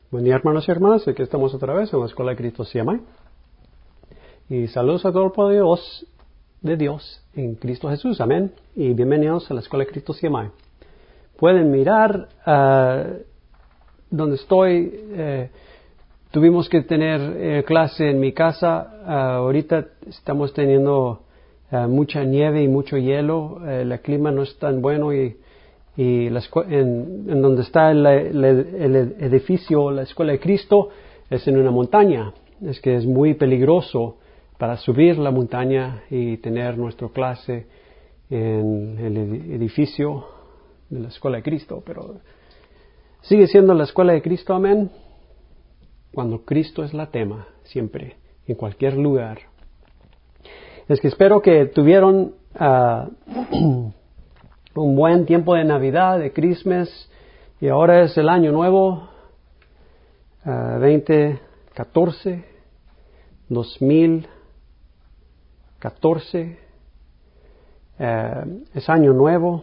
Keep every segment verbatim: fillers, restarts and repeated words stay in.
Buen día, hermanos y hermanas. Aquí estamos otra vez en la Escuela de Cristo C M I. Y saludos a todo el pueblo de Dios, de Dios en Cristo Jesús. Amén. Y bienvenidos a la Escuela de Cristo C M I. Pueden mirar uh, donde estoy. Eh, tuvimos que tener eh, clase en mi casa. Uh, ahorita estamos teniendo uh, mucha nieve y mucho hielo. Uh, el clima no es tan bueno y Y la escu- en, en donde está el, el, el edificio, la Escuela de Cristo, es en una montaña. Es que es muy peligroso para subir la montaña y tener nuestra clase en el edificio de la Escuela de Cristo. Pero sigue siendo la Escuela de Cristo, amén. Cuando Cristo es la tema, siempre, en cualquier lugar. Es que espero que tuvieron Uh, un buen tiempo de Navidad, de Christmas, y ahora es el año nuevo, uh, veinte catorce, dos mil catorce, uh, es año nuevo,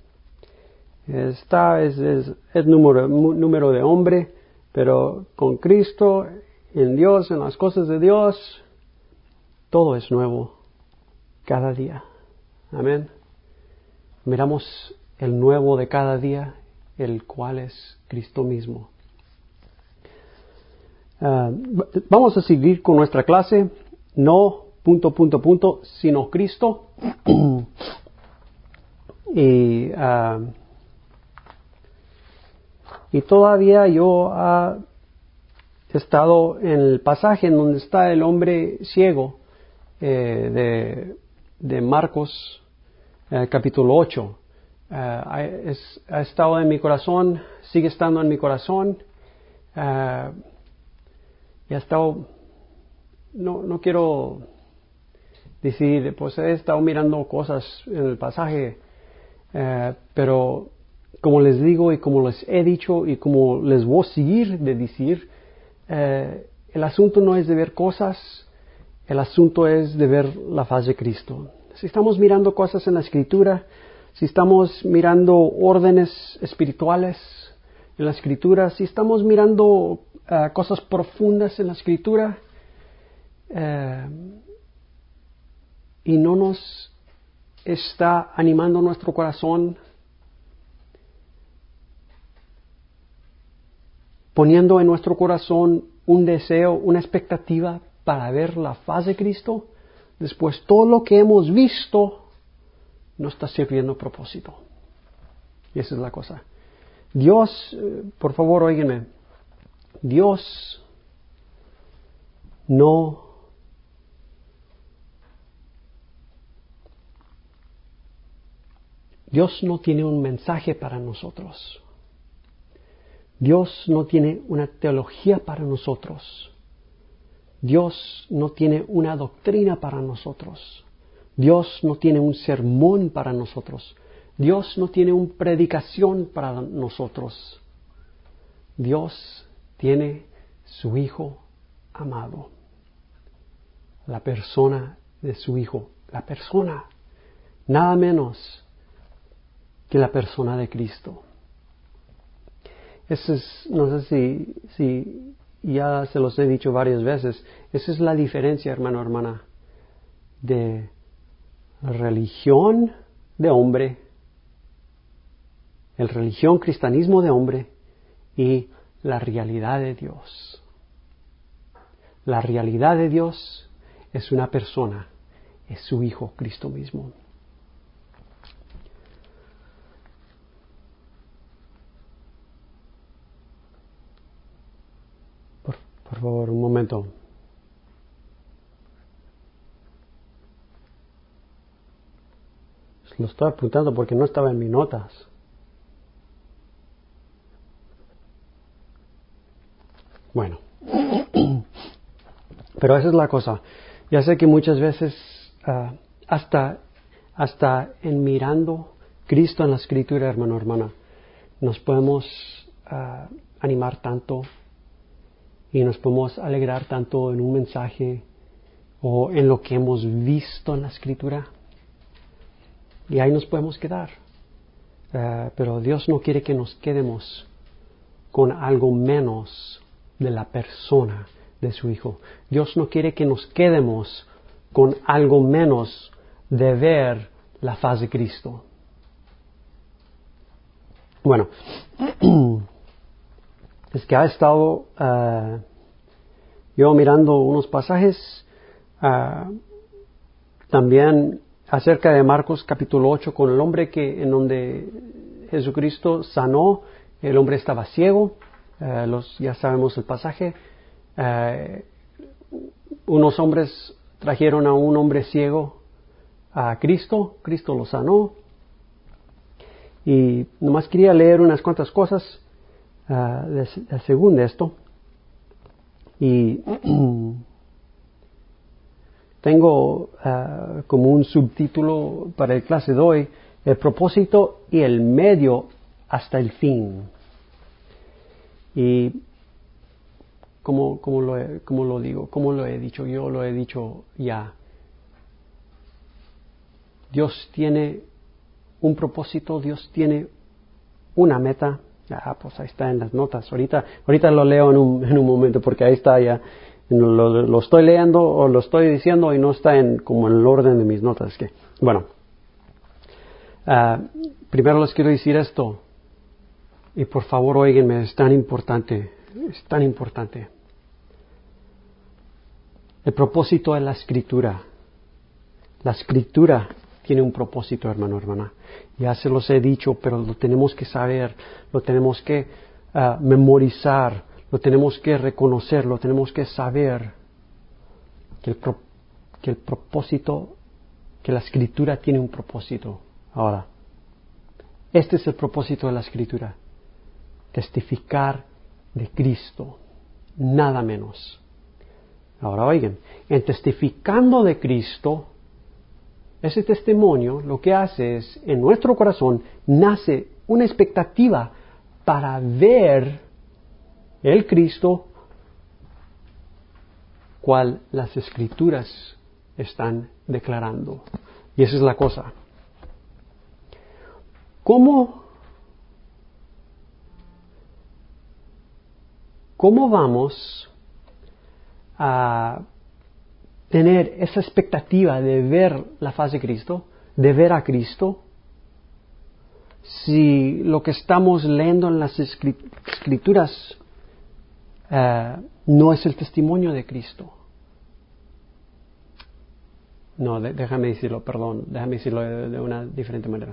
está, es, es, es número, número de hombre, pero con Cristo, en Dios, en las cosas de Dios, todo es nuevo, cada día, amén. Miramos el nuevo de cada día, el cual es Cristo mismo. Uh, vamos a seguir con nuestra clase, no punto, punto, punto, sino Cristo. y, uh, y todavía yo uh, he estado en el pasaje en donde está el hombre ciego eh, de, de Marcos. Uh, capítulo ocho. Uh, ha, es, ha estado en mi corazón, sigue estando en mi corazón. Uh, y ha estado, no, no quiero decir, pues he estado mirando cosas en el pasaje, uh, pero como les digo y como les he dicho y como les voy a seguir de decir, uh, el asunto no es de ver cosas, el asunto es de ver la faz de Cristo. Si estamos mirando cosas en la Escritura, si estamos mirando órdenes espirituales en la Escritura, si estamos mirando uh, cosas profundas en la Escritura, uh, y no nos está animando nuestro corazón, poniendo en nuestro corazón un deseo, una expectativa para ver la faz de Cristo, después todo lo que hemos visto no está sirviendo propósito. Y esa es la cosa. Dios, eh, por favor, óiganme. Dios no Dios no tiene un mensaje para nosotros. Dios no tiene una teología para nosotros. Dios no tiene una doctrina para nosotros. Dios no tiene un sermón para nosotros. Dios no tiene una predicación para nosotros. Dios tiene su Hijo amado. La persona de su Hijo. La persona. Nada menos que la persona de Cristo. Ese es, no sé si, si ya se los he dicho varias veces, esa es la diferencia, hermano, hermana, de religión de hombre, el religión, cristianismo de hombre y la realidad de Dios. La realidad de Dios es una persona, es su Hijo, Cristo mismo. Por, por favor, un momento. Lo estoy apuntando porque no estaba en mis notas. Bueno, pero esa es la cosa. Ya sé que muchas veces, uh, hasta, hasta en mirando Cristo en la Escritura, hermano, hermana, nos podemos uh, animar tanto y nos podemos alegrar tanto en un mensaje o en lo que hemos visto en la Escritura. Y ahí nos podemos quedar. Uh, pero Dios no quiere que nos quedemos con algo menos de la persona de su Hijo. Dios no quiere que nos quedemos con algo menos de ver la faz de Cristo. Bueno, es que ha estado uh, yo mirando unos pasajes uh, también acerca de Marcos capítulo ocho, con el hombre que en donde Jesucristo sanó, el hombre estaba ciego, uh, los, ya sabemos el pasaje. Uh, unos hombres trajeron a un hombre ciego a Cristo, Cristo lo sanó. Y nomás quería leer unas cuantas cosas uh, de, de según esto. Y tengo uh, como un subtítulo para el clase de hoy: el propósito y el medio hasta el fin. Y como, como, lo, he, como lo digo, como lo he dicho, yo lo he dicho ya. Dios tiene un propósito, Dios tiene una meta. Ah, pues ahí está en las notas. Ahorita, ahorita lo leo en un, en un momento, porque ahí está ya. Lo, lo estoy leyendo o lo estoy diciendo y no está en como en el orden de mis notas. Que, bueno, uh, primero les quiero decir esto. Y por favor, óiganme, es tan importante, es tan importante. El propósito de la Escritura. La Escritura tiene un propósito, hermano, hermana. Ya se los he dicho, pero lo tenemos que saber, lo tenemos que uh, memorizar, lo tenemos que reconocer, lo tenemos que saber. Que el, pro, que el propósito, que la Escritura tiene un propósito. Ahora, este es el propósito de la Escritura. Testificar de Cristo, nada menos. Ahora oigan, en testificando de Cristo, ese testimonio lo que hace es, en nuestro corazón, nace una expectativa para ver el Cristo cual las Escrituras están declarando. Y esa es la cosa. ¿Cómo, cómo vamos a tener esa expectativa de ver la faz de Cristo, de ver a Cristo, si lo que estamos leyendo en las Escrituras uh, no es el testimonio de Cristo? No, de, déjame decirlo, perdón, déjame decirlo de, de una diferente manera.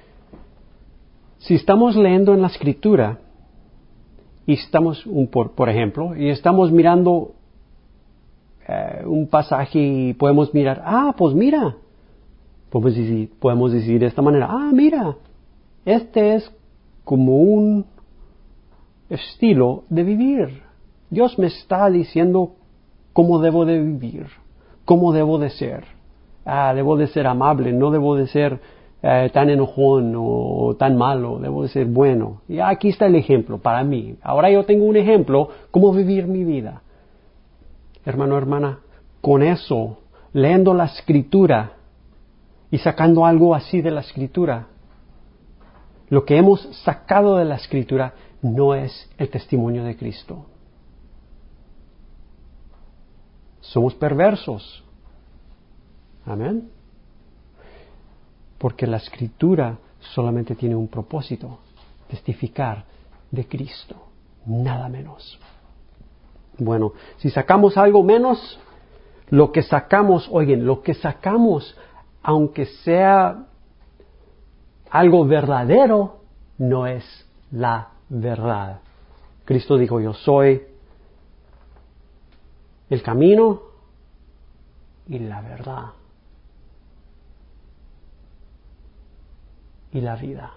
Si estamos leyendo en la Escritura y estamos, un, por, por ejemplo, y estamos mirando Uh, un pasaje y podemos mirar, ah, pues mira, podemos decir, podemos decir de esta manera, ah, mira, este es como un estilo de vivir. Dios me está diciendo cómo debo de vivir, cómo debo de ser. Ah, debo de ser amable, no debo de ser uh, tan enojón o tan malo, debo de ser bueno. Y aquí está el ejemplo para mí. Ahora yo tengo un ejemplo, cómo vivir mi vida. Hermano, hermana, con eso, leyendo la Escritura y sacando algo así de la Escritura, lo que hemos sacado de la Escritura no es el testimonio de Cristo. Somos perversos. Amén. Porque la Escritura solamente tiene un propósito: testificar de Cristo, nada menos. Bueno, si sacamos algo menos, lo que sacamos, oigan, lo que sacamos, aunque sea algo verdadero, no es la verdad. Cristo dijo, yo soy el camino y la verdad y la vida.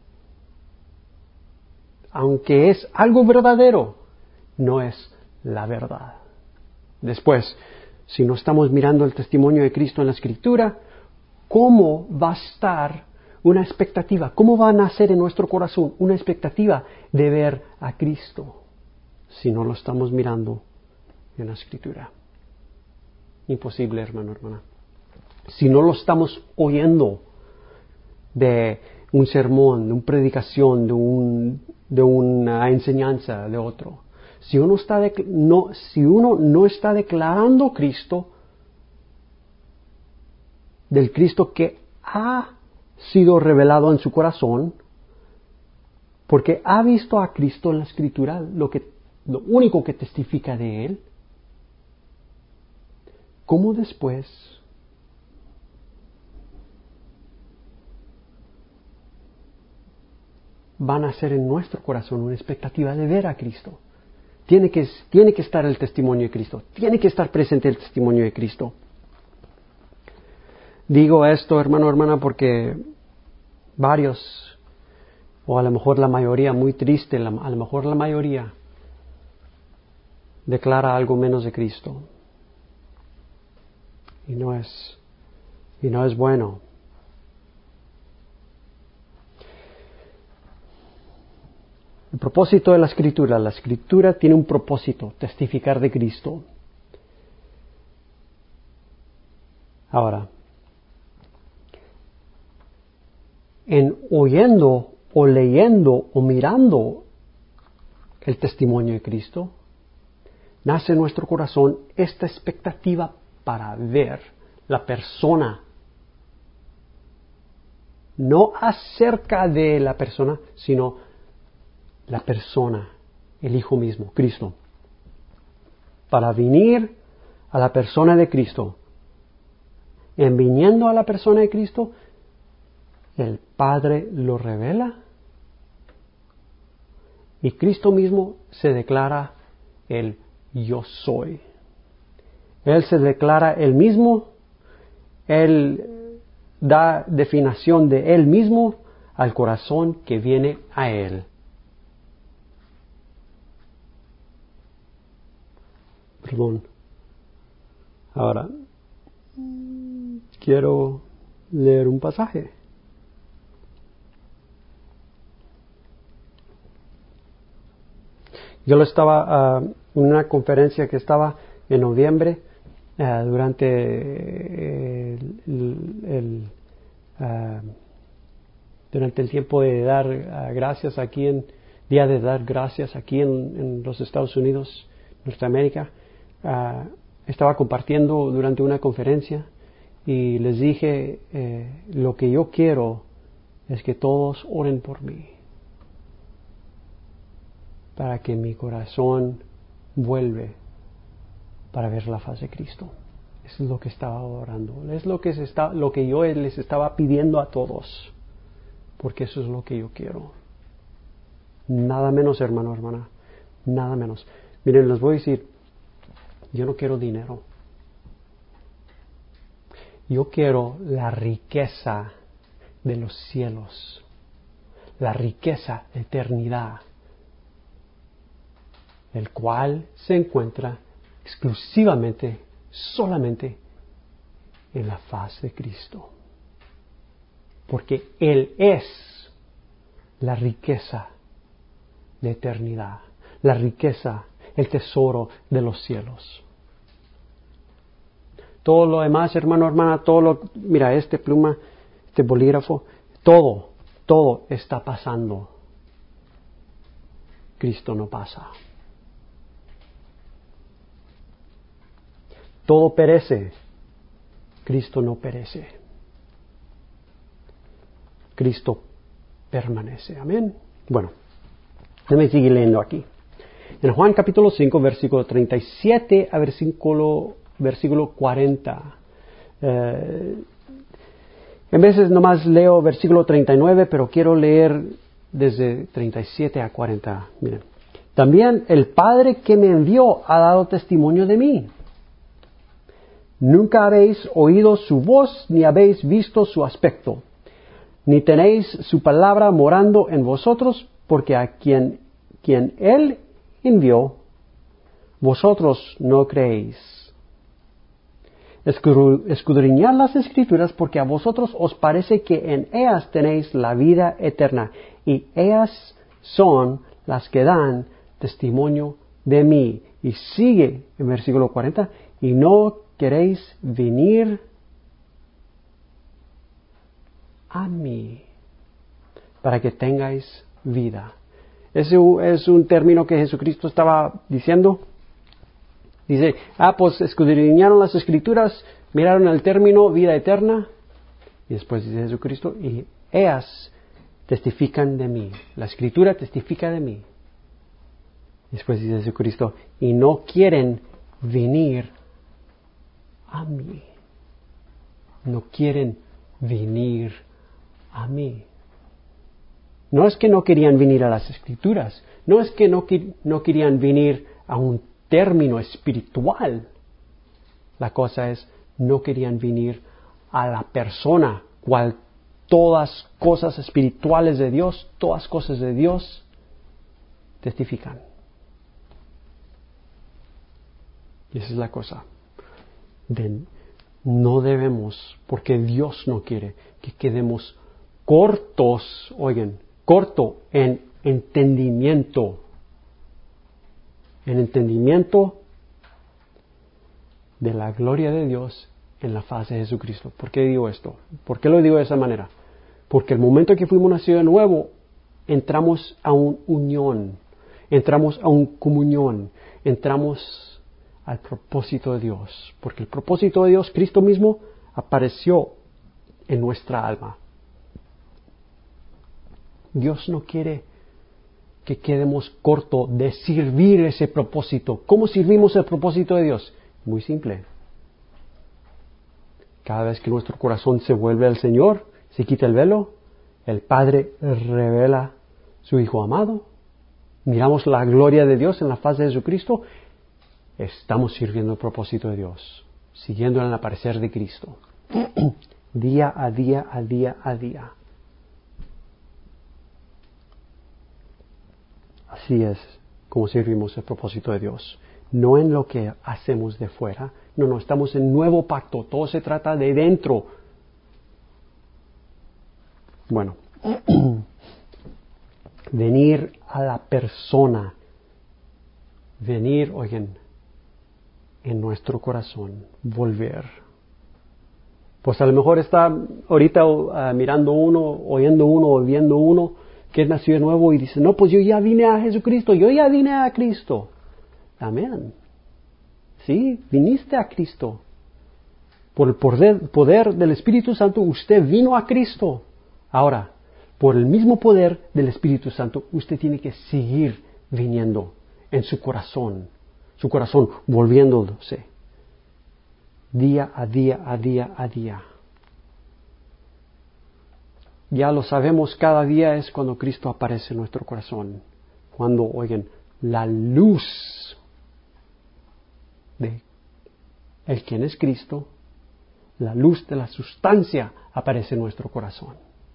Aunque es algo verdadero, no es la verdad. Después, si no estamos mirando el testimonio de Cristo en la Escritura, ¿cómo va a estar una expectativa? ¿Cómo va a nacer en nuestro corazón una expectativa de ver a Cristo si no lo estamos mirando en la Escritura? Imposible, hermano, hermana. Si no lo estamos oyendo de un sermón, de una predicación, de, un, de una enseñanza de otro, Si uno, está de, no, si uno no está declarando Cristo, del Cristo que ha sido revelado en su corazón, porque ha visto a Cristo en la Escritura, lo, que, lo único que testifica de Él, ¿cómo después van a ser en nuestro corazón una expectativa de ver a Cristo? Tiene que, tiene que estar el testimonio de Cristo, tiene que estar presente el testimonio de Cristo. Digo esto, hermano, hermana, porque varios, o a lo mejor la mayoría, muy triste, a lo mejor la mayoría, declara algo menos de Cristo. Y no es, y no es bueno. El propósito de la Escritura, la Escritura tiene un propósito, testificar de Cristo. Ahora, en oyendo o leyendo o mirando el testimonio de Cristo, nace en nuestro corazón esta expectativa para ver la persona, no acerca de la persona, sino la persona, el Hijo mismo, Cristo. Para venir a la persona de Cristo, en viniendo a la persona de Cristo, el Padre lo revela y Cristo mismo se declara el yo soy. Él se declara Él mismo, Él da definición de Él mismo al corazón que viene a Él. Perdón. Ahora, quiero leer un pasaje. Yo lo estaba uh, en una conferencia que estaba en noviembre uh, durante el, el, el uh, durante el tiempo de dar uh, gracias aquí en día de dar gracias aquí en, en los Estados Unidos, Norteamérica. Uh, estaba compartiendo durante una conferencia y les dije eh, lo que yo quiero es que todos oren por mí, para que mi corazón vuelve para ver la faz de Cristo. Eso es lo que estaba orando. Es lo que, se está, lo que yo les estaba pidiendo a todos. Porque eso es lo que yo quiero. Nada menos, hermano, hermana. Nada menos. Miren, les voy a decir, yo no quiero dinero. Yo quiero la riqueza de los cielos. La riqueza de eternidad, el cual se encuentra exclusivamente, solamente en la faz de Cristo. Porque Él es la riqueza de eternidad, la riqueza, el tesoro de los cielos. Todo lo demás, hermano, hermana, todo lo, mira, este pluma, este bolígrafo, todo, todo está pasando. Cristo no pasa. Todo perece, Cristo no perece. Cristo permanece. Amén. Bueno, déjame seguir leyendo aquí. En Juan capítulo cinco, versículo treinta y siete a versículo, versículo cuarenta. Eh, en veces nomás leo versículo treinta y nueve, pero quiero leer desde treinta y siete a cuarenta. Miren. También el Padre que me envió ha dado testimonio de mí. Nunca habéis oído su voz, ni habéis visto su aspecto, ni tenéis su palabra morando en vosotros, porque a quien, quien Él envió, vosotros no creéis. Escudriñad las Escrituras, porque a vosotros os parece que en ellas tenéis la vida eterna, y ellas son las que dan testimonio de mí. Y sigue en versículo cuarenta, y no queréis venir a mí para que tengáis vida. Ese es un término que Jesucristo estaba diciendo. Dice, ah, pues escudriñaron las Escrituras, miraron el término vida eterna. Y después dice Jesucristo, y ellas testifican de mí. La Escritura testifica de mí. Después dice Jesucristo, y no quieren venir a mí. No quieren venir a mí. No es que no querían venir a las Escrituras. No es que no, no querían venir a un término espiritual. La cosa es, no querían venir a la persona, cual todas cosas espirituales de Dios, todas cosas de Dios testifican. Y esa es la cosa. De, no debemos, porque Dios no quiere que quedemos cortos, oigan, corto en entendimiento. En entendimiento de la gloria de Dios en la faz de Jesucristo. ¿Por qué digo esto? ¿Por qué lo digo de esa manera? Porque el momento que fuimos nacidos de nuevo, entramos a una unión, entramos a una comunión, entramos al propósito de Dios. Porque el propósito de Dios, Cristo mismo, apareció en nuestra alma. Dios no quiere que quedemos cortos de servir ese propósito. ¿Cómo servimos el propósito de Dios? Muy simple. Cada vez que nuestro corazón se vuelve al Señor, se quita el velo, el Padre revela su Hijo amado, miramos la gloria de Dios en la faz de Jesucristo, estamos sirviendo el propósito de Dios, siguiendo el aparecer de Cristo, día a día, a día a día. Así es como servimos el propósito de Dios. No en lo que hacemos de fuera. No, no, estamos en nuevo pacto. Todo se trata de dentro. Bueno, venir a la persona. Venir, oigan, en nuestro corazón. Volver. Pues a lo mejor está ahorita uh, mirando uno, oyendo uno, o viendo uno que es nacido de nuevo y dice, no, pues yo ya vine a Jesucristo, yo ya vine a Cristo. Amén. Sí, viniste a Cristo. Por el poder, poder del Espíritu Santo, usted vino a Cristo. Ahora, por el mismo poder del Espíritu Santo, usted tiene que seguir viniendo en su corazón. Su corazón volviéndose. Día a día, a día, a día. Ya lo sabemos, cada día es cuando Cristo aparece en nuestro corazón. Cuando, oigan, la luz de el quien es Cristo, la luz de la sustancia aparece en nuestro corazón.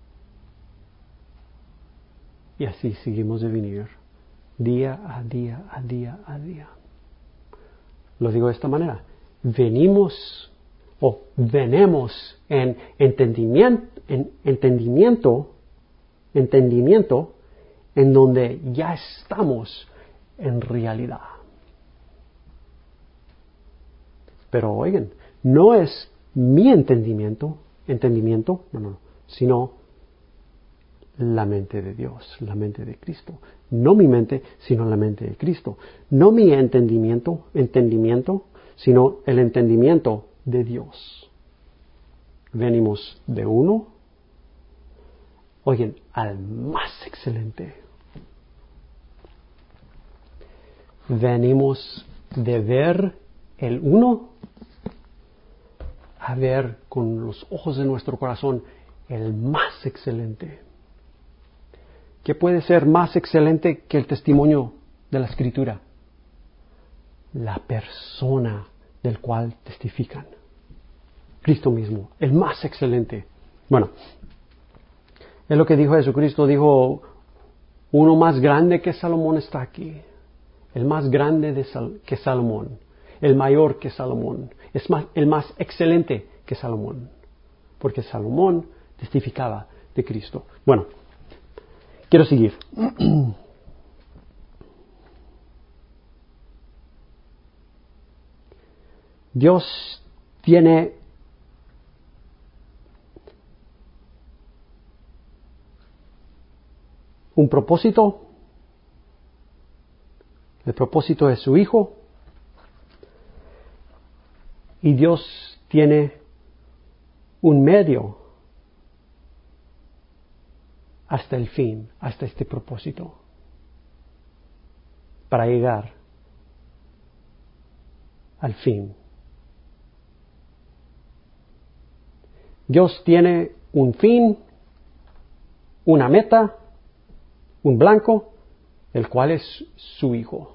Y así seguimos de venir, día a día, a día, a día. Lo digo de esta manera, venimos o venemos en entendimiento, en entendimiento, entendimiento, en donde ya estamos en realidad. Pero oigan, no es mi entendimiento, entendimiento, no, no, sino la mente de Dios, la mente de Cristo. No mi mente, sino la mente de Cristo. No mi entendimiento, entendimiento, sino el entendimiento de Dios. Venimos de uno, oigan, al más excelente. Venimos de ver el uno a ver con los ojos de nuestro corazón el más excelente. ¿Qué puede ser más excelente que el testimonio de la Escritura? La persona del cual testifican. Cristo mismo, el más excelente. Bueno, es lo que dijo Jesucristo, dijo, uno más grande que Salomón está aquí. El más grande de Sal- que Salomón. El mayor que Salomón. Es más, el más excelente que Salomón. Porque Salomón testificaba de Cristo. Bueno, quiero seguir. Dios tiene un propósito El propósito es su Hijo. Y Dios tiene un medio hasta el fin, hasta este propósito, para llegar al fin. Dios tiene un fin, una meta, un blanco, el cual es su Hijo.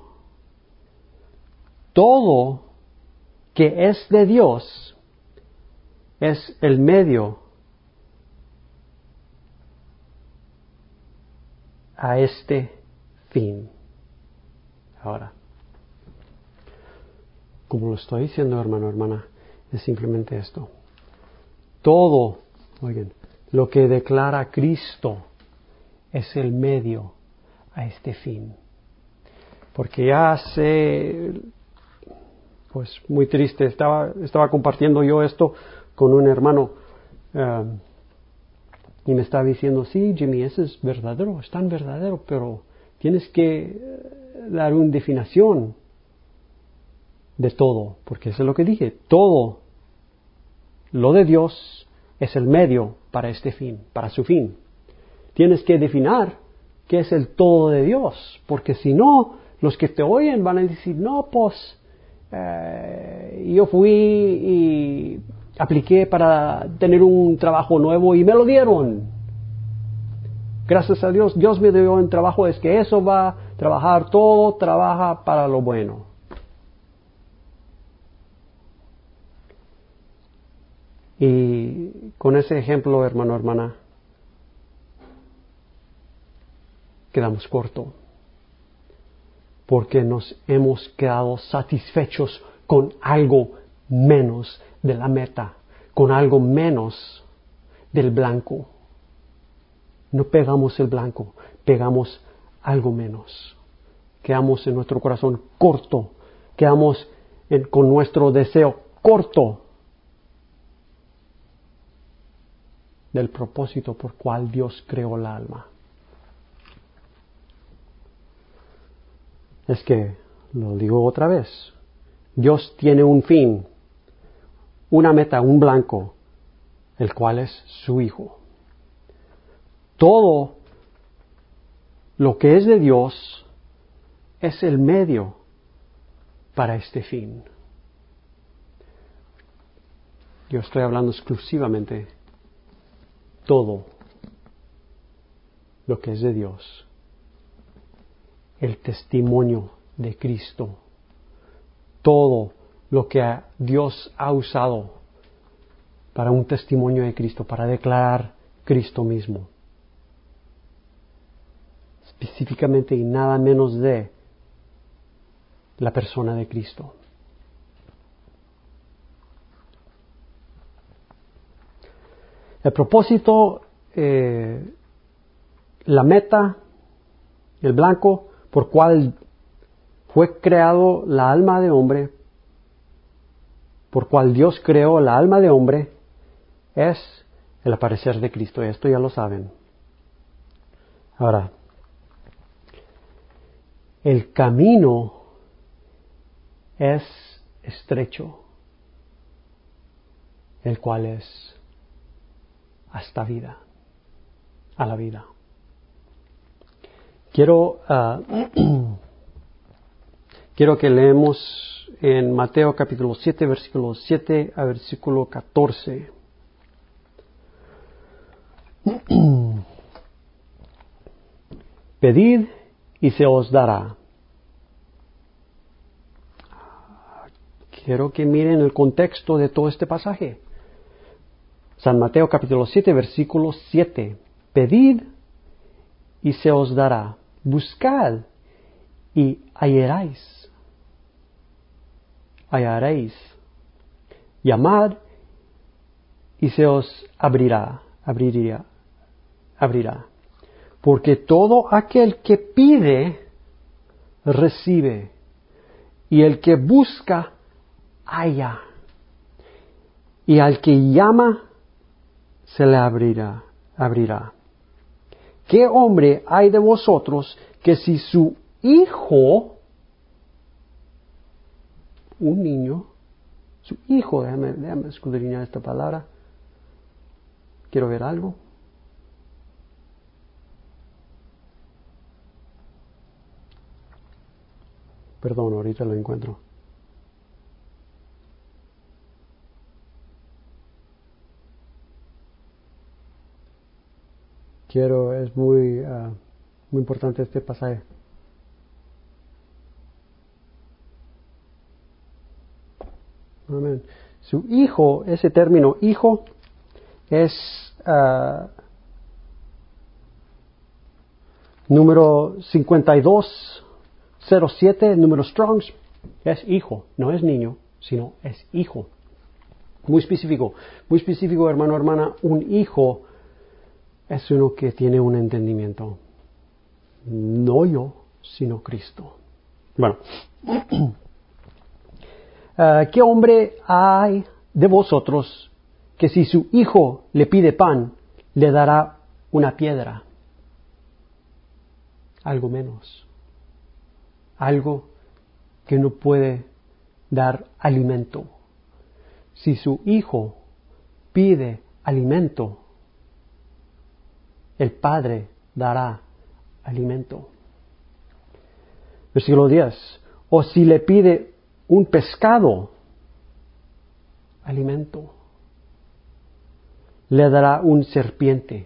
Todo que es de Dios es el medio a este fin. Ahora, como lo estoy diciendo, hermano, hermana, es simplemente esto. Todo, oigan, lo que declara Cristo es el medio a este fin. Porque ya hace, pues muy triste, estaba, estaba compartiendo yo esto con un hermano um, y me estaba diciendo, sí, Jimmy, eso es verdadero, es tan verdadero, pero tienes que dar una definición de todo, porque eso es lo que dije, todo lo de Dios es el medio para este fin, para su fin. Tienes que definir qué es el todo de Dios, porque si no, los que te oyen van a decir, no, pues, eh, yo fui y apliqué para tener un trabajo nuevo y me lo dieron. Gracias a Dios, Dios me dio un trabajo, es que eso va a trabajar, todo trabaja para lo bueno. Y con ese ejemplo, hermano, hermana, quedamos cortos. Porque nos hemos quedado satisfechos con algo menos de la meta, con algo menos del blanco. No pegamos el blanco, pegamos algo menos. Quedamos en nuestro corazón corto, quedamos en, con nuestro deseo corto del propósito por cual Dios creó el alma. Es que, lo digo otra vez, Dios tiene un fin, una meta, un blanco, el cual es su Hijo. Todo lo que es de Dios es el medio para este fin. Yo estoy hablando exclusivamente todo lo que es de Dios. El testimonio de Cristo. Todo lo que Dios ha usado para un testimonio de Cristo, para declarar Cristo mismo. Específicamente y nada menos de la persona de Cristo. El propósito, eh, la meta, el blanco, por cual fue creado la alma de hombre, por cual Dios creó la alma de hombre, es el aparecer de Cristo. Esto ya lo saben. Ahora, el camino es estrecho, el cual es hasta vida, a la vida. Quiero, uh, quiero que leemos en Mateo capítulo siete, versículo siete a versículo catorce. Pedid y se os dará. Quiero que miren el contexto de todo este pasaje. San Mateo capítulo siete, versículo siete. Pedid y se os dará. Buscad y hallaréis. Hallaréis. Llamad y se os abrirá. Abrirá. Abrirá. Porque todo aquel que pide, recibe. Y el que busca, halla. Y al que llama, se le abrirá. abrirá. ¿Qué hombre hay de vosotros que si su hijo un niño, su hijo, déjame, déjame escudriñar esta palabra. Quiero ver algo. Perdón, ahorita lo encuentro. Quiero, es muy, uh, muy importante este pasaje. Amén. Su hijo, ese término hijo, es uh, número cincuenta y dos cero siete, número Strongs, es hijo, no es niño, sino es hijo. Muy específico, muy específico, hermano, hermana, un hijo es uno que tiene un entendimiento. No yo, sino Cristo. Bueno, uh, ¿qué hombre hay de vosotros que si su hijo le pide pan, le dará una piedra? Algo menos. Algo que no puede dar alimento. Si su hijo pide alimento, el Padre dará alimento. Versículo diez. O si le pide un pescado, alimento, le dará un serpiente.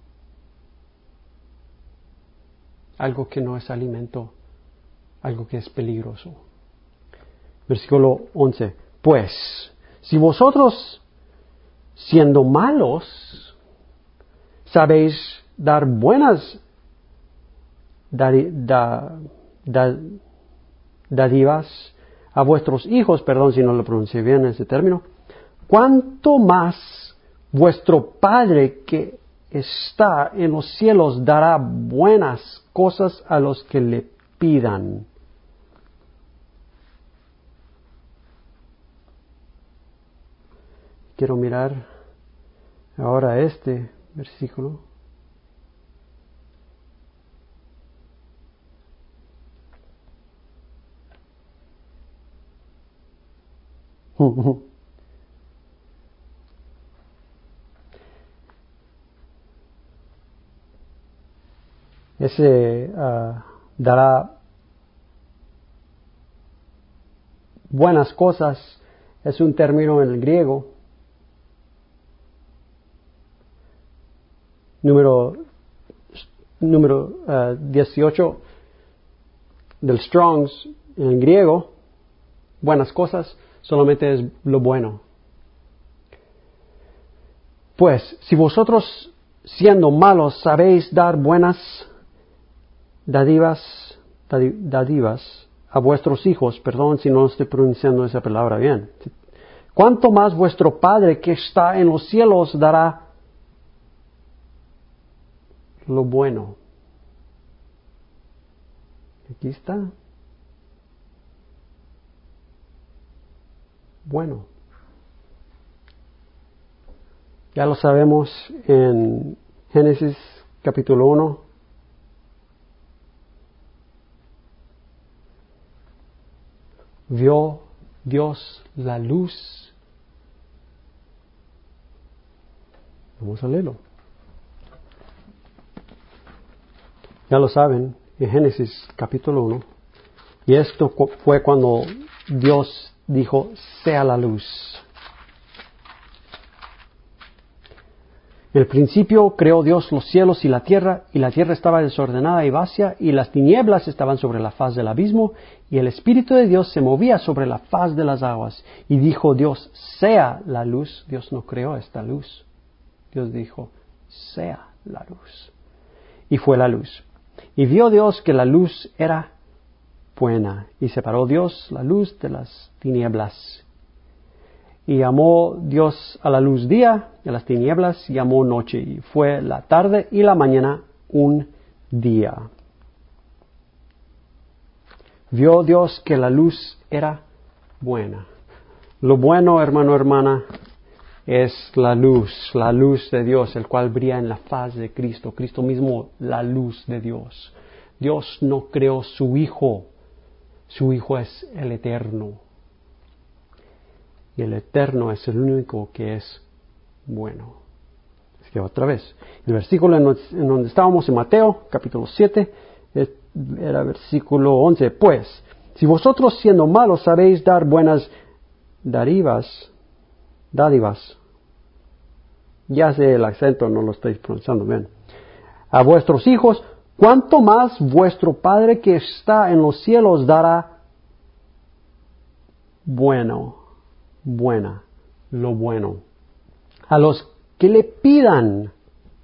Algo que no es alimento, algo que es peligroso. Versículo once. Pues, si vosotros, siendo malos, sabéis dar buenas dádivas a vuestros hijos, perdón si no lo pronuncié bien ese término, ¿cuánto más vuestro Padre que está en los cielos dará buenas cosas a los que le pidan? Quiero mirar ahora este versículo. Ese uh, dará buenas cosas, es un término en el griego. Número, número uh, dieciocho del Strongs en el griego, buenas cosas, solamente es lo bueno. Pues, si vosotros siendo malos sabéis dar buenas dádivas, dádivas a vuestros hijos, perdón si no estoy pronunciando esa palabra bien, ¿cuánto más vuestro Padre que está en los cielos dará lo bueno? Aquí está. Bueno. Ya lo sabemos en Génesis capítulo uno. Vio Dios la luz. Vamos a leerlo. Ya lo saben, en Génesis capítulo uno. Y esto fue cuando Dios dijo, sea la luz. En el principio creó Dios los cielos y la tierra, y la tierra estaba desordenada y vacía, y las tinieblas estaban sobre la faz del abismo, y el Espíritu de Dios se movía sobre la faz de las aguas. Y dijo Dios, sea la luz. Dios no creó esta luz. Dios dijo, sea la luz. Y fue la luz. Y vio Dios que la luz era buena, y separó Dios la luz de las tinieblas. Y llamó Dios a la luz día, y a las tinieblas llamó noche, y fue la tarde y la mañana un día. Vio Dios que la luz era buena. Lo bueno, hermano, hermana, es la luz, la luz de Dios, el cual brilla en la faz de Cristo. Cristo mismo, la luz de Dios. Dios no creó su Hijo, su Hijo es el Eterno. Y el Eterno es el único que es bueno. Así que otra vez, el versículo en donde estábamos en Mateo, capítulo siete, era versículo once. Pues, si vosotros siendo malos sabéis dar buenas dádivas, dádivas, ya sé el acento, no lo estoy pronunciando bien, a vuestros hijos, ¿cuánto más vuestro Padre que está en los cielos dará bueno, buena, lo bueno, a los que le pidan?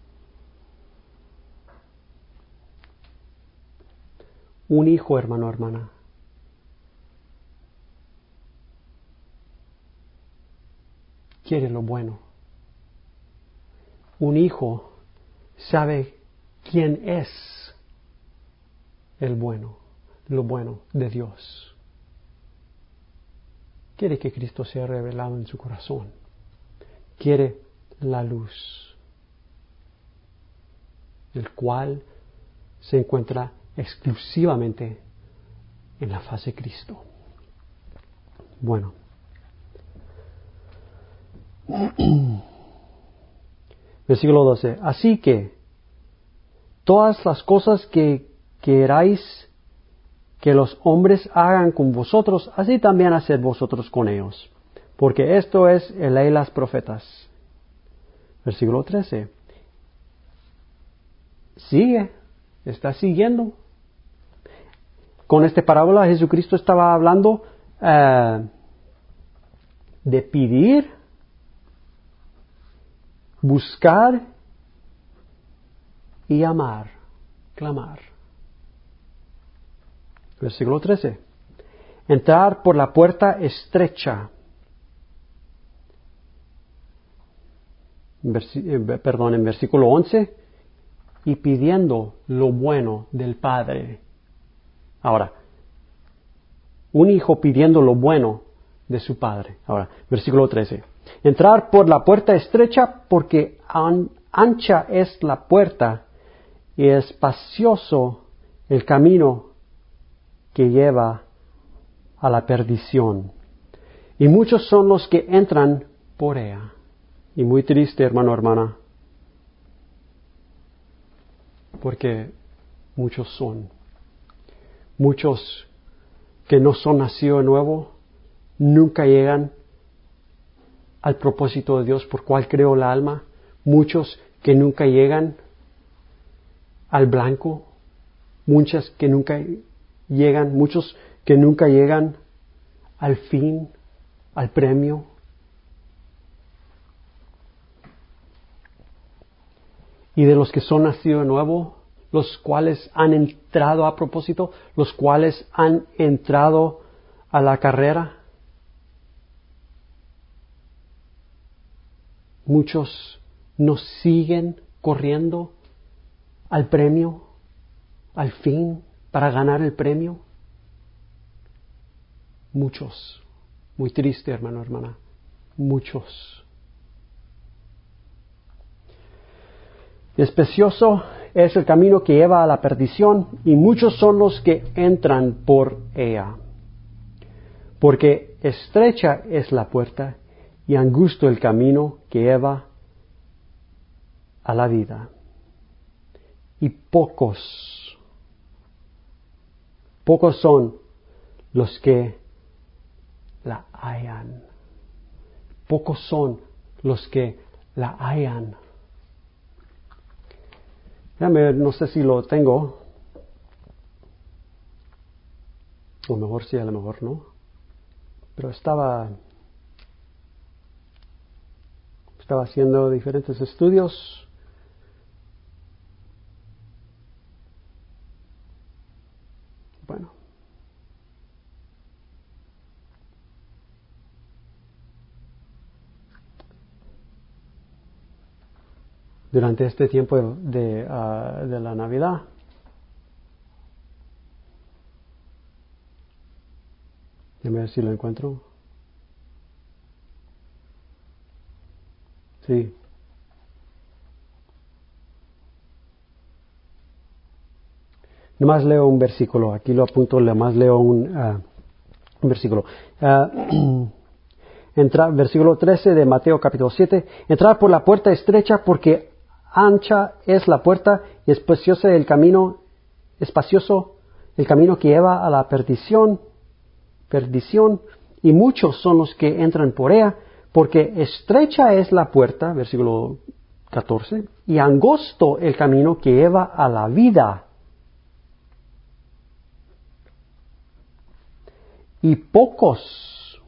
Un hijo, hermano, hermana. Quiere lo bueno. Un hijo sabe quién es el bueno, lo bueno de Dios. Quiere que Cristo sea revelado en su corazón. Quiere la luz, el cual se encuentra exclusivamente en la faz de Cristo. Bueno. Versículo doce. Así que todas las cosas que queráis que los hombres hagan con vosotros, así también haced vosotros con ellos. Porque esto es el ley y las profetas. Versículo trece. Sigue, está siguiendo. Con esta parábola Jesucristo estaba hablando uh, de pedir, buscar y amar, clamar. Versículo trece. Entrar por la puerta estrecha. Versi- eh, perdón, en versículo once. Y pidiendo lo bueno del Padre. Ahora, un hijo pidiendo lo bueno de su Padre. Ahora, versículo trece. Entrar por la puerta estrecha porque an- ancha es la puerta y espacioso el camino que lleva a la perdición. Y muchos son los que entran por ella. Y muy triste, hermano, hermana, porque muchos son. Muchos que no son nacidos de nuevo, nunca llegan al propósito de Dios por cual creó la alma. Muchos que nunca llegan al blanco. Muchas que nunca llegan, muchos que nunca llegan al fin, al premio. Y de los que son nacidos de nuevo, los cuales han entrado a propósito, los cuales han entrado a la carrera, muchos nos siguen corriendo al premio, al fin, para ganar el premio. Muchos. Muy triste, hermano, hermana. Muchos. Espacioso es el camino que lleva a la perdición y muchos son los que entran por ella. Porque estrecha es la puerta y angusto el camino que lleva a la vida. Y pocos, pocos son los que la hallan. Pocos son los que la hallan. Déjame ver, no sé si lo tengo. A lo mejor sí, a lo mejor no. Pero estaba, estaba haciendo diferentes estudios. Bueno. Durante este tiempo de, uh, de la Navidad. Déjame ver si lo encuentro. Sí. Nomás leo un versículo. Aquí lo apunto, nomás leo un, uh, un versículo. Uh, Entra, versículo trece de Mateo capítulo siete. Entrar por la puerta estrecha porque ancha es la puerta y espacioso el camino, espacioso el camino que lleva a la perdición, perdición, y muchos son los que entran por ella, porque estrecha es la puerta, versículo catorce, y angosto el camino que lleva a la vida. Y pocos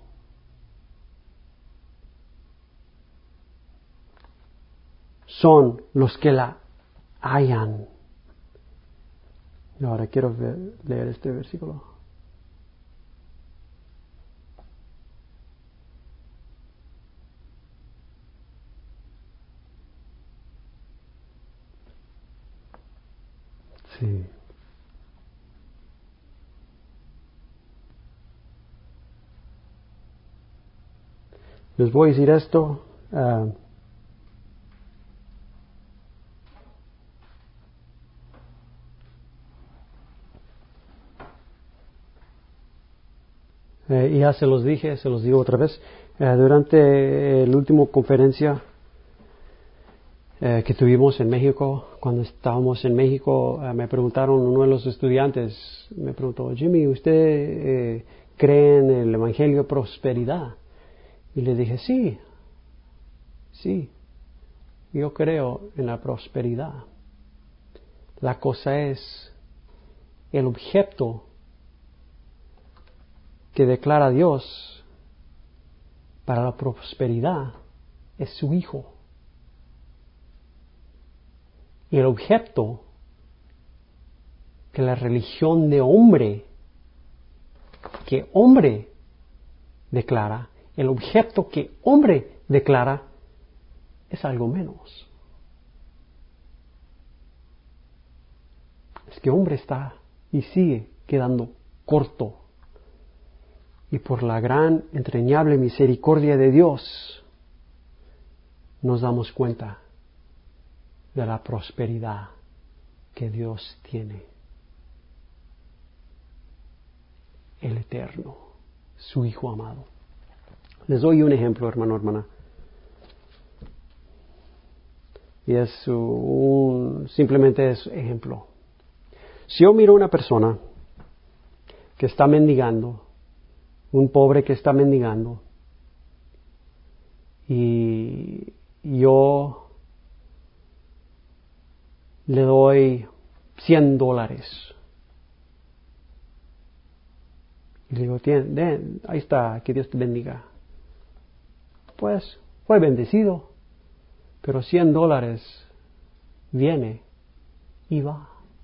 son los que la hallan. Y ahora quiero ver, leer este versículo. Sí. Les voy a decir esto. Uh, eh, ya se los dije, se los digo otra vez. Uh, durante la última conferencia eh, que tuvimos en México, cuando estábamos en México, uh, me preguntaron, uno de los estudiantes me preguntó, Jimmy, ¿usted eh, cree en el Evangelio de Prosperidad? Y le dije, sí, sí, yo creo en la prosperidad. La cosa es, el objeto que declara Dios para la prosperidad es su Hijo. Y el objeto que la religión de hombre, que hombre declara, el objeto que hombre declara es algo menos. Es que hombre está y sigue quedando corto. Y por la gran, entrañable misericordia de Dios, nos damos cuenta de la prosperidad que Dios tiene. El Eterno, su Hijo amado. Les doy un ejemplo, hermano, hermana. Y es un, simplemente es ejemplo. Si yo miro a una persona que está mendigando, un pobre que está mendigando, y yo le doy cien dólares, y le digo, den, ahí está, que Dios te bendiga. Pues fue bendecido, pero cien dólares viene y va.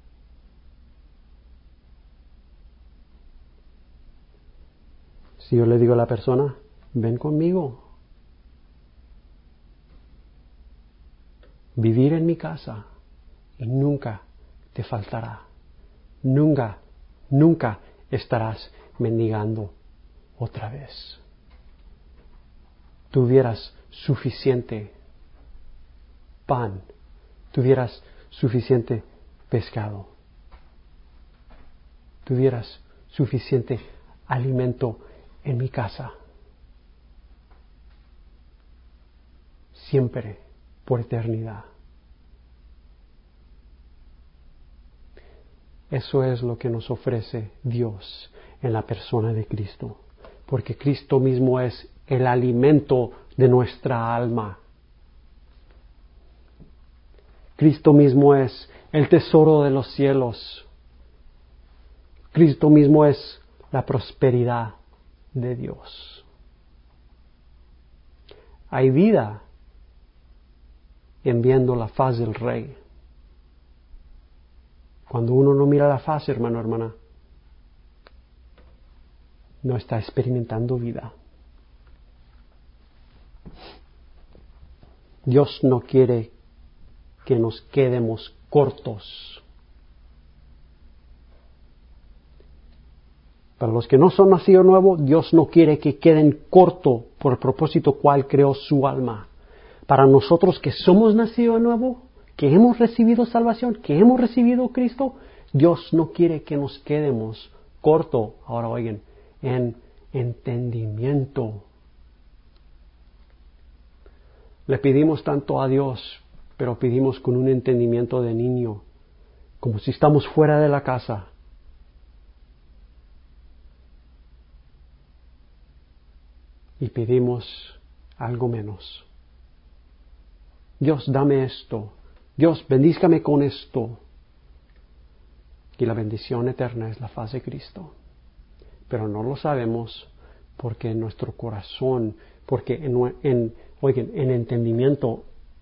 Si yo le digo a la persona, ven conmigo, vivir en mi casa y nunca te faltará, nunca, nunca estarás mendigando otra vez. Tuvieras suficiente pan, tuvieras suficiente pescado, tuvieras suficiente alimento en mi casa, siempre, por eternidad. Eso es lo que nos ofrece Dios en la persona de Cristo, porque Cristo mismo es el alimento de nuestra alma. Cristo mismo es el tesoro de los cielos. Cristo mismo es la prosperidad de Dios. Hay vida en viendo la faz del Rey. Cuando uno no mira la faz, hermano, hermana, no está experimentando vida. Dios no quiere que nos quedemos cortos. Para los que no son nacidos nuevo, Dios no quiere que queden corto por el propósito cual creó su alma. Para nosotros que somos nacidos de nuevo, que hemos recibido salvación, que hemos recibido Cristo, Dios no quiere que nos quedemos corto, ahora oigan, en entendimiento. Le pedimos tanto a Dios, pero pedimos con un entendimiento de niño, como si estamos fuera de la casa. Y pedimos algo menos. Dios, dame esto. Dios, bendízcame con esto. Y la bendición eterna es la faz de Cristo. Pero no lo sabemos porque en nuestro corazón, porque en, en, oigan, en entendimiento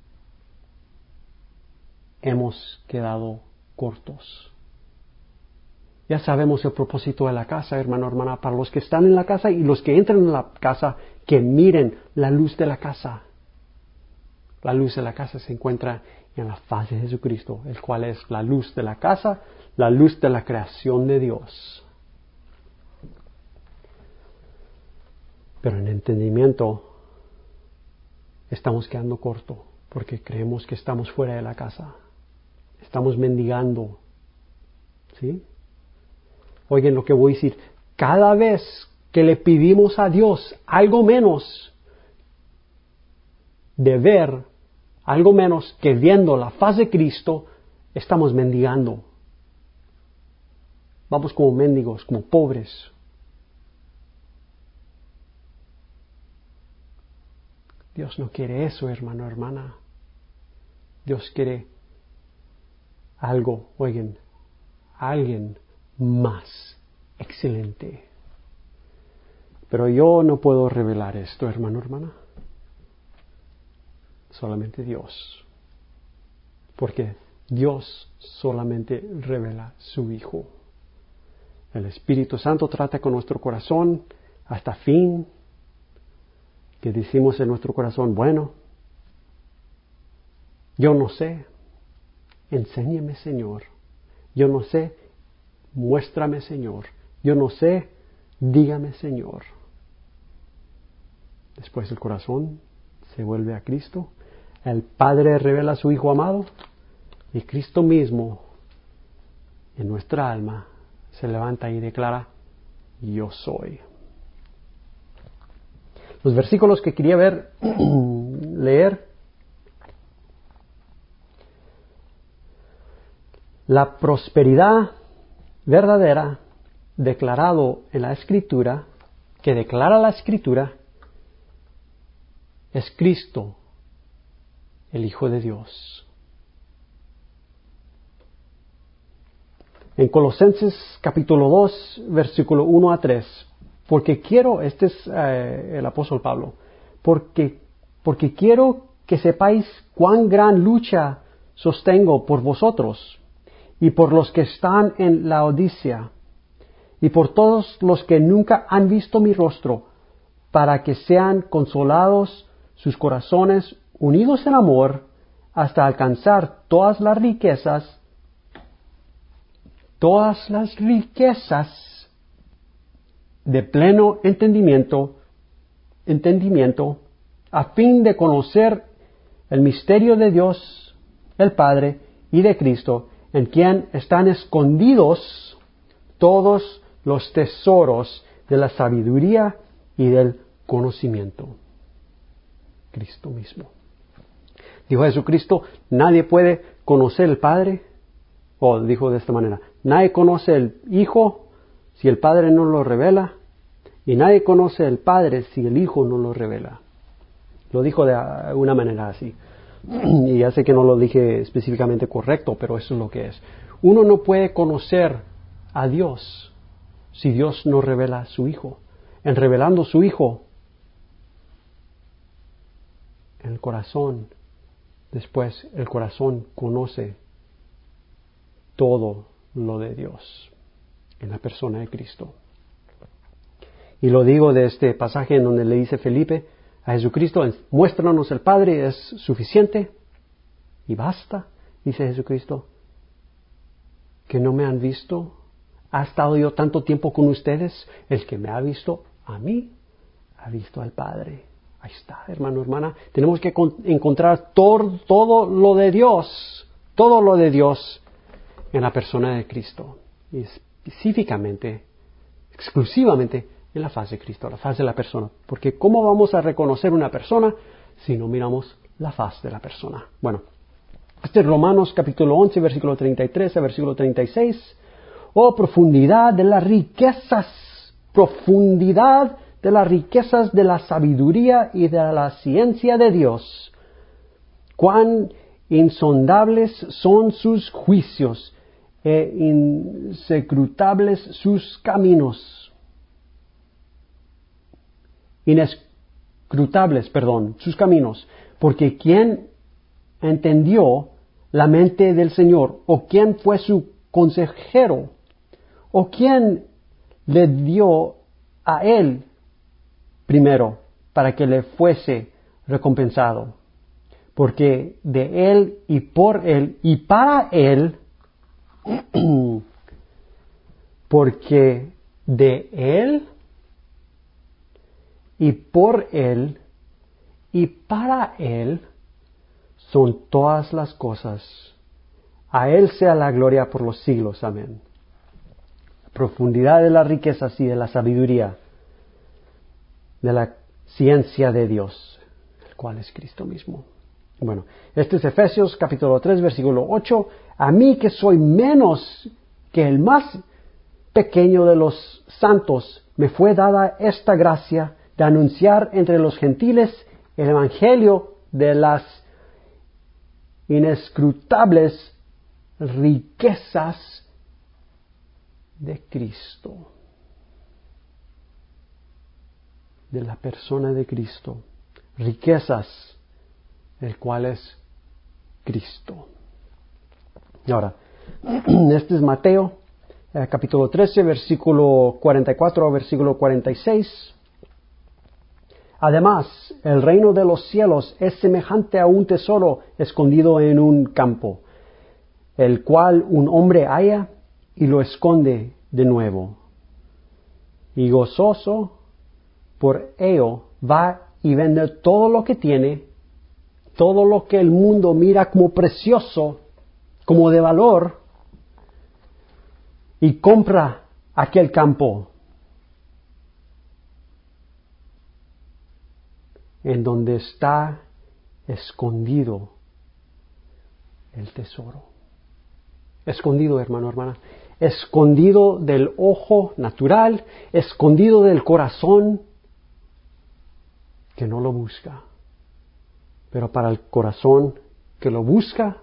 hemos quedado cortos. Ya sabemos el propósito de la casa, hermano, hermana, para los que están en la casa y los que entran en la casa, que miren la luz de la casa. La luz de la casa se encuentra en la faz de Jesucristo, el cual es la luz de la casa, la luz de la creación de Dios. Pero en entendimiento estamos quedando cortos porque creemos que estamos fuera de la casa. Estamos mendigando. ¿Sí? Oigan lo que voy a decir. Cada vez que le pedimos a Dios algo menos de ver, algo menos que viendo la faz de Cristo, estamos mendigando. Vamos como mendigos, como pobres. Dios no quiere eso, hermano, hermana. Dios quiere algo, oigan, alguien más excelente. Pero yo no puedo revelar esto, hermano, hermana. Solamente Dios. Porque Dios solamente revela su Hijo. El Espíritu Santo trata con nuestro corazón hasta fin, que decimos en nuestro corazón, bueno, yo no sé, enséñeme, Señor. Yo no sé, muéstrame, Señor. Yo no sé, dígame, Señor. Después el corazón se vuelve a Cristo. El Padre revela a su Hijo amado y Cristo mismo en nuestra alma se levanta y declara, yo soy. Los versículos que quería ver, leer. La prosperidad verdadera declarado en la Escritura, que declara la Escritura, es Cristo, el Hijo de Dios. En Colosenses capítulo dos, versículo uno a tres, porque quiero, este es eh, el apóstol Pablo, porque, porque quiero que sepáis cuán gran lucha sostengo por vosotros y por los que están en la Odisea y por todos los que nunca han visto mi rostro, para que sean consolados sus corazones unidos en amor hasta alcanzar todas las riquezas, todas las riquezas de pleno entendimiento, entendimiento, a fin de conocer el misterio de Dios, el Padre, y de Cristo, en quien están escondidos todos los tesoros de la sabiduría y del conocimiento. Cristo mismo. Dijo Jesucristo, nadie puede conocer el Padre, o dijo de esta manera, nadie conoce el Hijo si el Padre no lo revela, y nadie conoce el Padre si el Hijo no lo revela. Lo dijo de una manera así. Y ya sé que no lo dije específicamente correcto, pero eso es lo que es. Uno no puede conocer a Dios si Dios no revela a su Hijo. En revelando su Hijo en el corazón, después el corazón conoce todo lo de Dios en la persona de Cristo. Y lo digo de este pasaje en donde le dice Felipe a Jesucristo, muéstranos el Padre, es suficiente y basta, dice Jesucristo, que no me han visto. ¿Ha estado yo tanto tiempo con ustedes? El que me ha visto a mí, ha visto al Padre. Ahí está, hermano, hermana. Tenemos que encontrar todo, todo lo de Dios, todo lo de Dios en la persona de Cristo. Y específicamente, exclusivamente en la faz de Cristo, la faz de la persona. Porque ¿cómo vamos a reconocer una persona si no miramos la faz de la persona. Bueno, este es Romanos capítulo once, versículo treinta y tres a versículo treinta y seis. Oh, profundidad de las riquezas, profundidad de las riquezas de la sabiduría y de la ciencia de Dios. Cuán insondables son sus juicios e insecrutables sus caminos. Inescrutables, perdón, sus caminos. Porque ¿quién entendió la mente del Señor? ¿O quién fue su consejero? ¿O quién le dio a él primero para que le fuese recompensado? Porque de él y por él y para él, porque de él y por él y para él son todas las cosas. A él sea la gloria por los siglos. Amén. Profundidad de las riquezas y de la sabiduría, de la ciencia de Dios, el cual es Cristo mismo. Bueno, este es Efesios capítulo tres, versículo ocho. A mí que soy menos que el más pequeño de los santos, me fue dada esta gracia de anunciar entre los gentiles el evangelio de las inescrutables riquezas de Cristo, de la persona de Cristo, riquezas, el cual es Cristo. Ahora, este es Mateo, eh, capítulo trece, versículo cuarenta y cuatro a versículo cuarenta y seis. Además, el reino de los cielos es semejante a un tesoro escondido en un campo, el cual un hombre halla y lo esconde de nuevo. Y gozoso por ello va y vende todo lo que tiene, todo lo que el mundo mira como precioso, como de valor, y compra aquel campo en donde está escondido el tesoro. Escondido, hermano, hermana. Escondido del ojo natural, escondido del corazón que no lo busca. Pero para el corazón que lo busca,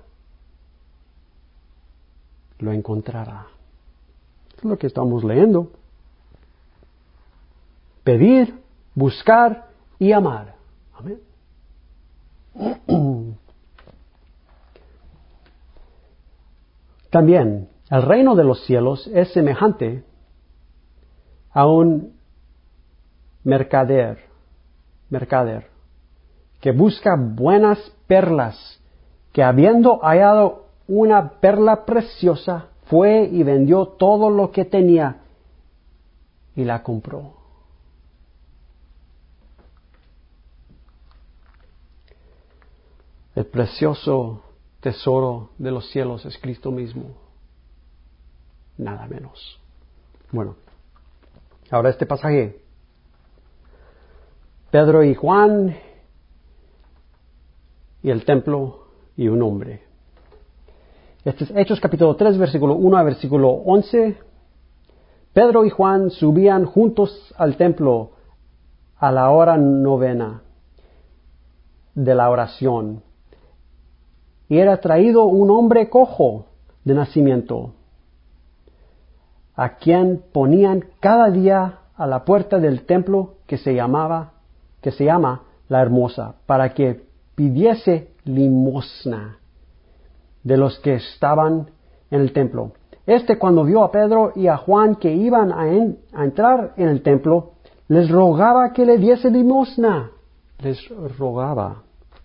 lo encontrará. Es lo que estamos leyendo. Pedir, buscar y amar. Amén. También, el reino de los cielos es semejante a un mercader, mercader, que busca buenas perlas, que habiendo hallado una perla preciosa, fue y vendió todo lo que tenía y la compró. El precioso tesoro de los cielos es Cristo mismo. Nada menos. Bueno, ahora este pasaje. Pedro y Juan y el templo y un hombre. Este es Hechos capítulo tres, versículo uno a versículo once. Pedro y Juan subían juntos al templo a la hora novena de la oración. Y era traído un hombre cojo de nacimiento, a quien ponían cada día a la puerta del templo que se llamaba, que se llama La Hermosa, para que pidiese limosna de los que estaban en el templo. Este, cuando vio a Pedro y a Juan que iban a, en, a entrar en el templo, les rogaba que le diese limosna. Les rogaba.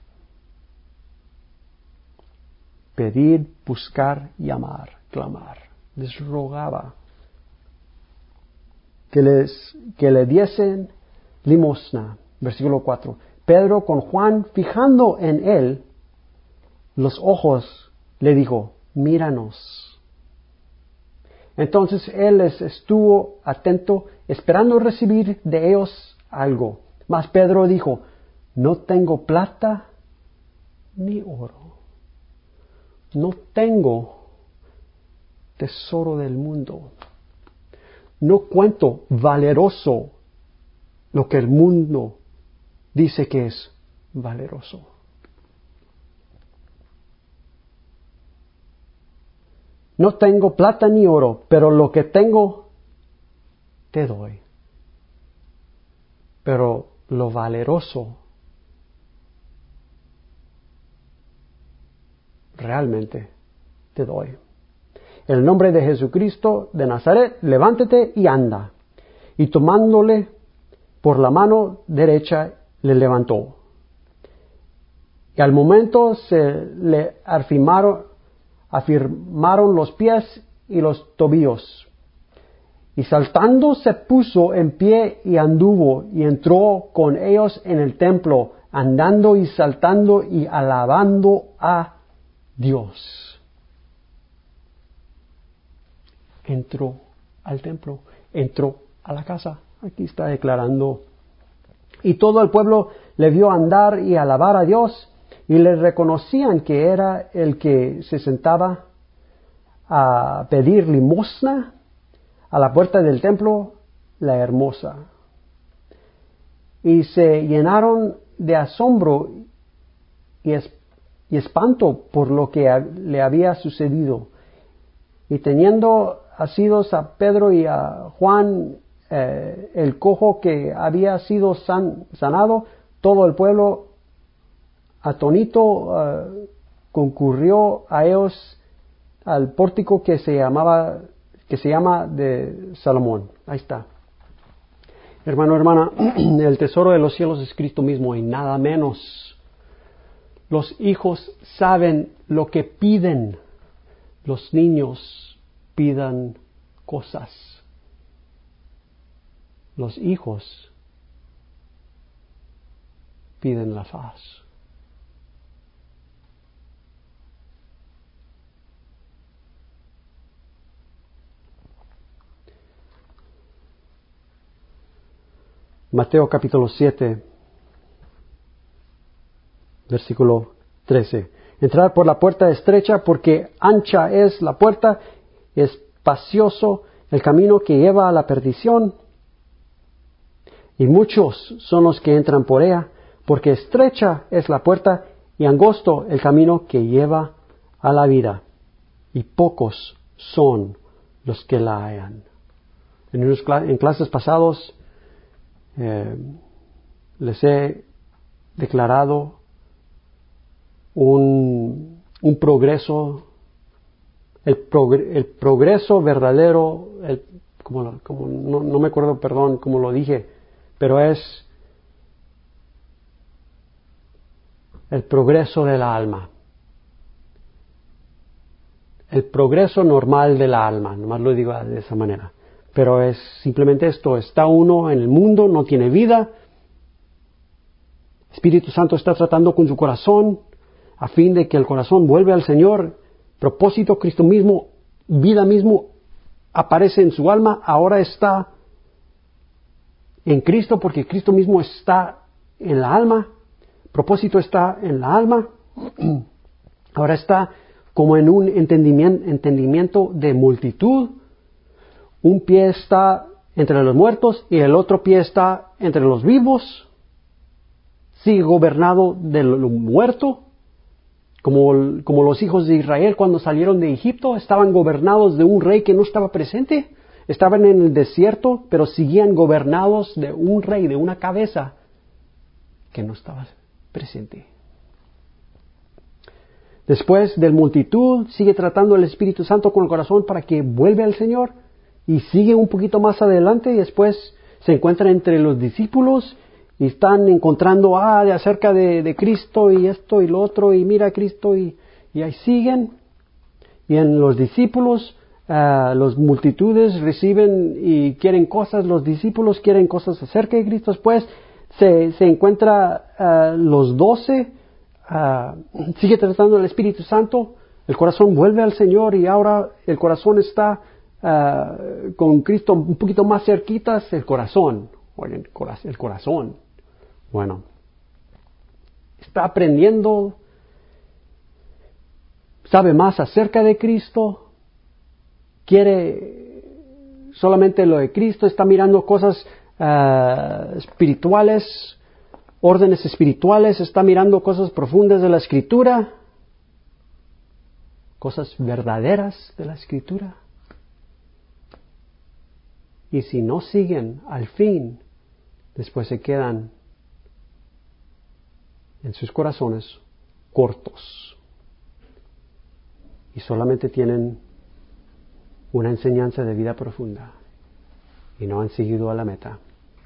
Pedir, buscar, llamar, clamar. Les rogaba que, les, que le diesen limosna. Versículo cuatro. Pedro, con Juan fijando en él los ojos, le dijo, míranos. Entonces él les estuvo atento, esperando recibir de ellos algo. Mas Pedro dijo, no tengo plata ni oro. No tengo tesoro del mundo. No cuento valeroso lo que el mundo dice que es valeroso. No tengo plata ni oro, pero lo que tengo te doy. Pero lo valeroso realmente te doy. En el nombre de Jesucristo de Nazaret, levántate y anda. Y tomándole por la mano derecha, le levantó. Y al momento se le afirmaron, afirmaron los pies y los tobillos. Y saltando se puso en pie y anduvo y entró con ellos en el templo, andando y saltando y alabando a Dios. Entró al templo, entró a la casa. Aquí está declarando. Y todo el pueblo le vio andar y alabar a Dios, y le reconocían que era el que se sentaba a pedir limosna a la puerta del templo, la hermosa. Y se llenaron de asombro y, es, y espanto por lo que a, le había sucedido. Y teniendo asidos a Pedro y a Juan, eh, el cojo que había sido san, sanado, todo el pueblo atónito uh, concurrió a ellos al pórtico que se llamaba que se llama de Salomón. Ahí está. Hermano, hermana, el tesoro de los cielos es Cristo mismo y nada menos. Los hijos saben lo que piden. Los niños pidan cosas. Los hijos piden la paz. Mateo capítulo siete, versículo trece. Entrar por la puerta estrecha, porque ancha es la puerta, espacioso el camino que lleva a la perdición, y muchos son los que entran por ella, porque estrecha es la puerta y angosto el camino que lleva a la vida, y pocos son los que la hallan. En, unos, en clases pasados Eh, les he declarado un, un progreso, el, progr, el progreso verdadero, el, como, como no, no me acuerdo, perdón, como lo dije, pero es el progreso del alma. El progreso normal del alma, nomás lo digo de esa manera. Pero es simplemente esto, está uno en el mundo, no tiene vida. Espíritu Santo está tratando con su corazón a fin de que el corazón vuelva al Señor. Propósito, Cristo mismo, vida mismo, aparece en su alma. Ahora está en Cristo porque Cristo mismo está en la alma. Propósito está en la alma. Ahora está como en un entendimiento, entendimiento de multitud. Un pie está entre los muertos y el otro pie está entre los vivos. Sigue gobernado de lo muerto, como, como los hijos de Israel cuando salieron de Egipto, estaban gobernados de un rey que no estaba presente. Estaban en el desierto, pero seguían gobernados de un rey, de una cabeza que no estaba presente. Después de multitud, sigue tratando el Espíritu Santo con el corazón para que vuelva al Señor. Y sigue un poquito más adelante y después se encuentra entre los discípulos y están encontrando ah, de acerca de, de Cristo y esto y lo otro y mira a Cristo y, y ahí siguen. Y en los discípulos, uh, las multitudes reciben y quieren cosas, los discípulos quieren cosas acerca de Cristo. Después se, se encuentra uh, los doce, uh, sigue tratando el Espíritu Santo, el corazón vuelve al Señor y ahora el corazón está Uh, con Cristo un poquito más cerquitas, el corazón, oigan, el corazón, bueno, está aprendiendo sabe más acerca de Cristo, quiere solamente lo de Cristo, está mirando cosas uh, espirituales, órdenes espirituales, está mirando cosas profundas de la Escritura, cosas verdaderas de la Escritura. Y si no siguen al fin, después se quedan en sus corazones cortos y solamente tienen una enseñanza de vida profunda y no han seguido a la meta.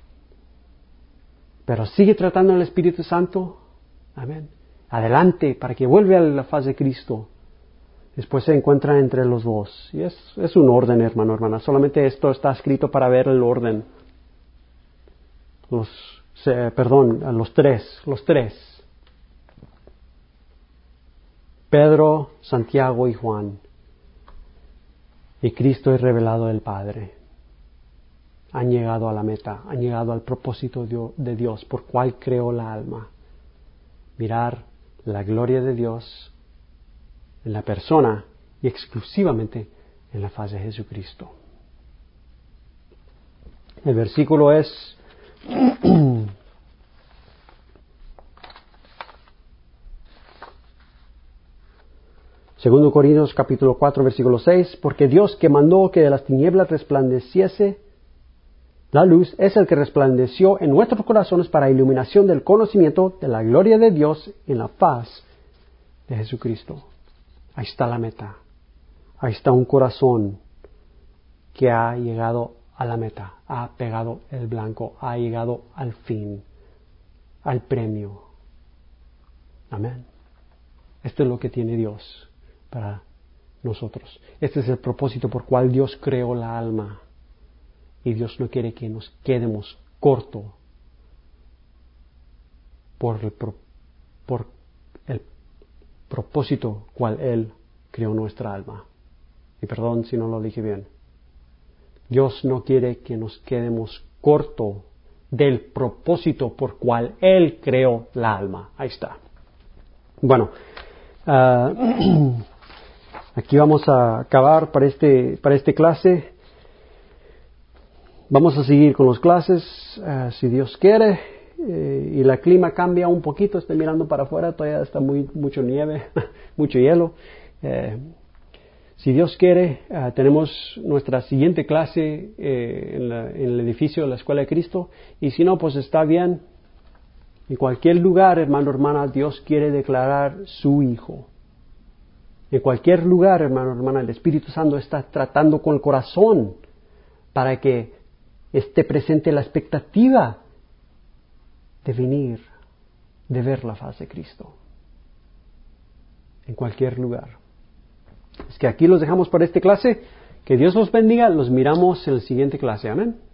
Pero sigue tratando el Espíritu Santo, amén, adelante para que vuelva a la faz de Cristo. Después se encuentran entre los dos. Y es, es un orden, hermano, hermana. Solamente esto está escrito para ver el orden. Los, eh, perdón, los tres, los tres. Pedro, Santiago y Juan. Y Cristo es revelado del Padre. Han llegado a la meta, han llegado al propósito de Dios, por cual creó la alma. Mirar la gloria de Dios en la persona y exclusivamente en la faz de Jesucristo. El versículo es Segundo Corintios capítulo cuatro versículo seis, porque Dios que mandó que de las tinieblas resplandeciese la luz es el que resplandeció en nuestros corazones para iluminación del conocimiento de la gloria de Dios en la faz de Jesucristo. Ahí está la meta. Ahí está un corazón que ha llegado a la meta, ha pegado el blanco, ha llegado al fin, al premio. Amén. Esto es lo que tiene Dios para nosotros. Este es el propósito por cual Dios creó la alma. Y Dios no quiere que nos quedemos cortos por el, pro, por el propósito cual Él creó nuestra alma. Y perdón si no lo dije bien. Dios no quiere que nos quedemos cortos del propósito por cual Él creó la alma. Ahí está. Bueno, uh, aquí vamos a acabar para este, para esta clase. Vamos a seguir con las clases, uh, si Dios quiere, eh, y el clima cambia un poquito. Estoy mirando para afuera, todavía está muy mucho nieve, mucho hielo. Eh, si Dios quiere, uh, tenemos nuestra siguiente clase eh, en, la, en el edificio de la Escuela de Cristo, y si no, pues está bien. En cualquier lugar, hermano, hermana, Dios quiere declarar su Hijo. En cualquier lugar, hermano, hermana, el Espíritu Santo está tratando con el corazón para que esté presente la expectativa de venir, de ver la faz de Cristo. En cualquier lugar. Es que aquí los dejamos para esta clase. Que Dios los bendiga. Los miramos en la siguiente clase. Amén.